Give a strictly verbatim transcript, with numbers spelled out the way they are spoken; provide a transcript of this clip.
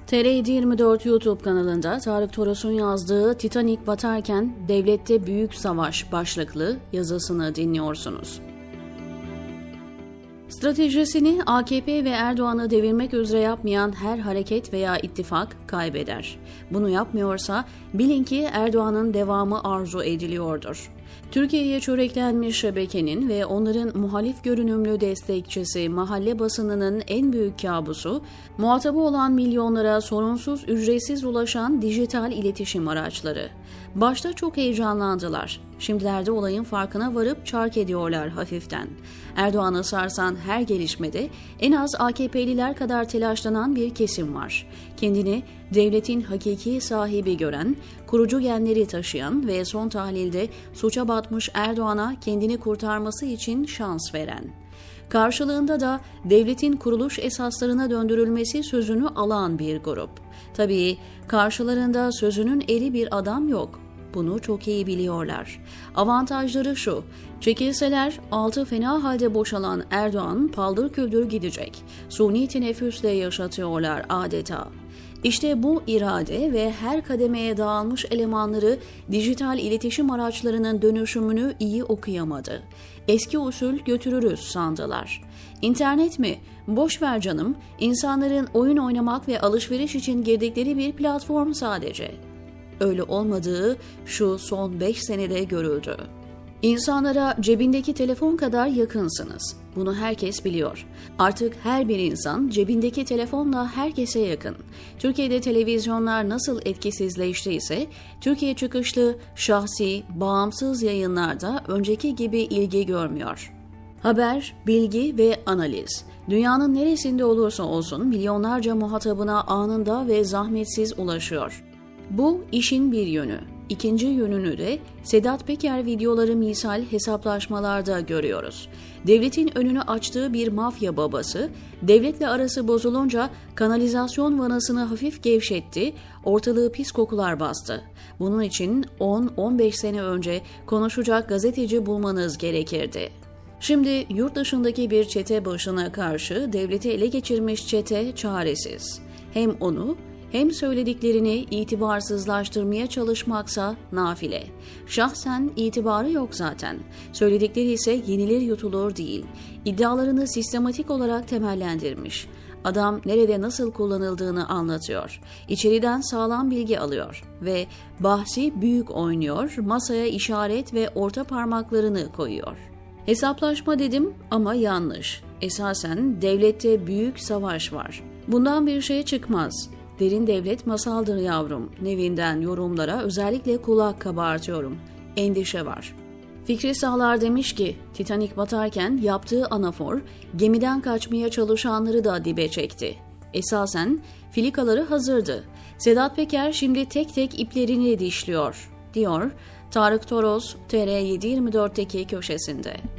T R yedi yirmi dört YouTube kanalında Tarık Toros'un yazdığı "Titanic batarken devlette büyük savaş" başlıklı yazısını dinliyorsunuz. Stratejisini A K P ve Erdoğan'ı devirmek üzere yapmayan her hareket veya ittifak kaybeder. Bunu yapmıyorsa bilin ki Erdoğan'ın devamı arzu ediliyordur. Türkiye'ye çöreklenmiş şebekenin ve onların muhalif görünümlü destekçisi mahalle basınının en büyük kabusu, muhatabı olan milyonlara sorunsuz, ücretsiz ulaşan dijital iletişim araçları. Başta çok heyecanlandılar. Şimdilerde olayın farkına varıp çark ediyorlar hafiften. Erdoğan'ı sarsan her gelişmede en az A K P'liler kadar telaşlanan bir kesim var. Kendini devletin hakiki sahibi gören, kurucu genleri taşıyan ve son tahlilde suça batmış Erdoğan'a kendini kurtarması için şans veren. Karşılığında da devletin kuruluş esaslarına döndürülmesi sözünü alan bir grup. Tabii karşılarında sözünün eri bir adam yok. Bunu çok iyi biliyorlar. Avantajları şu: çekilseler altı fena halde boşalan Erdoğan paldır küldür gidecek. Suni teneffüsle yaşatıyorlar adeta. İşte bu irade ve her kademeye dağılmış elemanları dijital iletişim araçlarının dönüşümünü iyi okuyamadı. Eski usul götürürüz sandılar. İnternet mi? Boş ver canım. İnsanların oyun oynamak ve alışveriş için girdikleri bir platform sadece. Öyle olmadığı şu son beş senede görüldü. İnsanlara cebindeki telefon kadar yakınsınız. Bunu herkes biliyor. Artık her bir insan cebindeki telefonla herkese yakın. Türkiye'de televizyonlar nasıl etkisizleştiyse, Türkiye çıkışlı, şahsi, bağımsız yayınlarda önceki gibi ilgi görmüyor. Haber, bilgi ve analiz. Dünyanın neresinde olursa olsun milyonlarca muhatabına anında ve zahmetsiz ulaşıyor. Bu işin bir yönü. İkinci yönünü de Sedat Peker videoları misal hesaplaşmalarda görüyoruz. Devletin önünü açtığı bir mafya babası, devletle arası bozulunca kanalizasyon vanasını hafif gevşetti, ortalığı pis kokular bastı. Bunun için on on beş sene önce konuşacak gazeteci bulmanız gerekirdi. Şimdi yurt dışındaki bir çete başına karşı devleti ele geçirmiş çete çaresiz. Hem onu hem söylediklerini itibarsızlaştırmaya çalışmaksa nafile. Şahsen itibarı yok zaten. Söyledikleri ise yenilir yutulur değil. İddialarını sistematik olarak temellendirmiş. Adam nerede nasıl kullanıldığını anlatıyor. İçeriden sağlam bilgi alıyor ve bahsi büyük oynuyor, masaya işaret ve orta parmaklarını koyuyor. Hesaplaşma dedim ama yanlış. Esasen devlette büyük savaş var. Bundan bir şey çıkmaz. Derin devlet masaldır yavrum. Nevinden yorumlara özellikle kulak kabartıyorum. Endişe var. Fikri Sağlar demiş ki, Titanic batarken yaptığı anafor, gemiden kaçmaya çalışanları da dibe çekti. Esasen filikaları hazırdı. Sedat Peker şimdi tek tek iplerini dişliyor, diyor Tarık Toros T R yedi yirmi dörtteki köşesinde.